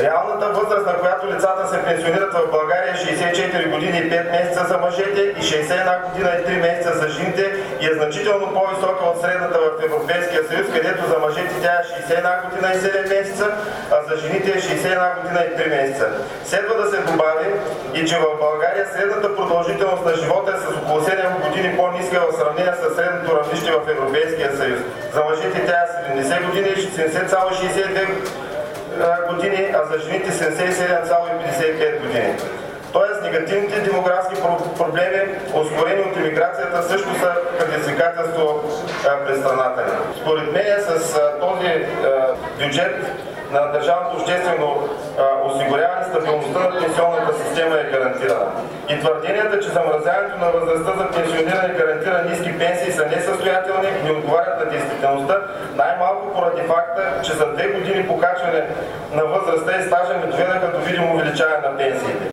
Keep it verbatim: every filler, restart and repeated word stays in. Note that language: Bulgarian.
Реалната възраст, на която лицата се пенсионират в България, е шейсет и четири години и пет месеца за мъжете и шейсет и една година и три месеца за жените и е значително по-висока от средната в Европейския съюз, където за мъжете тя е шейсет и една година и седем месеца, а за жените е шейсет и една година и три месеца. Следва да се добави и че в България средната продължителност на живота е с около седем години по-ниска в сравнение с средното равнище в Европейския съюз. За мъжете тя е седемдесет години и седемдесет цяло шейсет и две години, а за жените седемдесет и седем цяло петдесет и пет години. Тоест негативните демографски проблеми, ускорени от имиграцията, също са предизвикателство пред страната ни. Според мен с този бюджет на държавното обществено осигуряване стабилността на пенсионната система е гарантирана. И твърденията, че замразяването на възрастта за пенсиониране гарантира ниски пенсии са несъстоятелни и не отговарят на действителността, най-малко поради факта, че за две години покачване на възрастта и стажа не доведаха до видимо увеличаване на пенсиите.